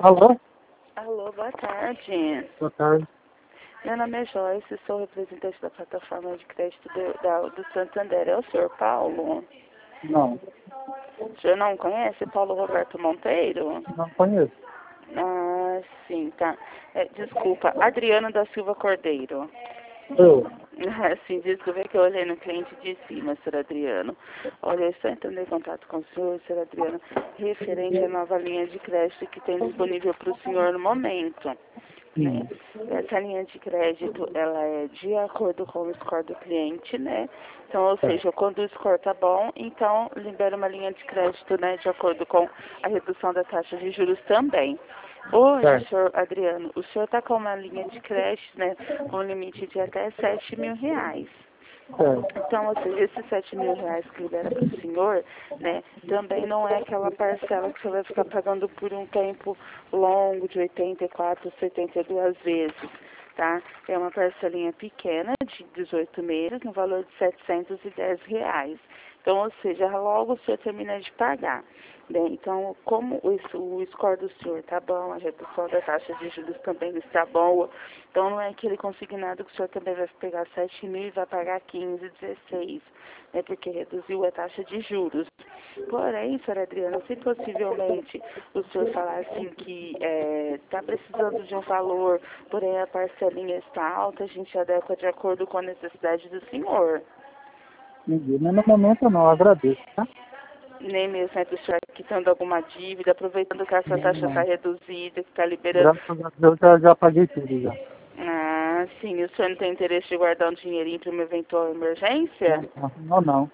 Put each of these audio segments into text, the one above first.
Alô? Alô, boa tarde. Boa tarde. Meu nome é Joyce, sou representante da plataforma de crédito do Santander. É o senhor Paulo? Não, O senhor não conhece Paulo Roberto Monteiro? não conheço. Ah, sim, tá. Desculpa, Adriano da Silva Cordeiro. Eu? Ah, sim, desculpa, é que eu olhei no cliente de cima, senhor Adriano. Olha, eu estou entrando em contato com o senhor Adriano, referente à nova linha de crédito que tem disponível para o senhor no momento. Né? Sim. Essa linha de crédito, ela é de acordo com o score do cliente, né? Então, ou É. seja, quando o score tá bom, então libera uma linha de crédito, né, de acordo com a redução da taxa de juros também. Hoje, Certo. senhor Adriano, o senhor está com uma linha de crédito, né, com um limite de até R$ 7.000. Certo. Então, ou seja, esses R$ 7.000 que libera para o senhor, né, também não é aquela parcela que você vai ficar pagando por um tempo longo de 84, 72 vezes, tá? É uma parcelinha pequena de 18 meses, no valor de R$ 710. Então, ou seja, logo o senhor termina de pagar. Bem, então, como o score do senhor está bom, a redução da taxa de juros também está boa, então não é aquele consignado que o senhor também vai pegar 7.000 e vai pagar 15, 16, né, porque reduziu a taxa de juros. Porém, senhor Adriano, se possivelmente o senhor falar assim que está precisando de um valor, porém a parcelinha está alta, a gente adequa de acordo com a necessidade do senhor. Entendi. Mas no momento não, agradeço, tá? Nem mesmo é do senhor quitando alguma dívida, aproveitando que essa Não, taxa está não. reduzida, que está liberando. Graças a Deus já paguei tudo já. Ah, sim. E o senhor não tem interesse de guardar um dinheirinho para uma eventual emergência? Não, não.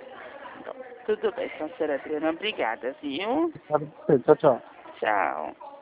Tudo bem, então, senhora Adriana. Obrigada, viu? Obrigado por você. Tchau, tchau. Tchau.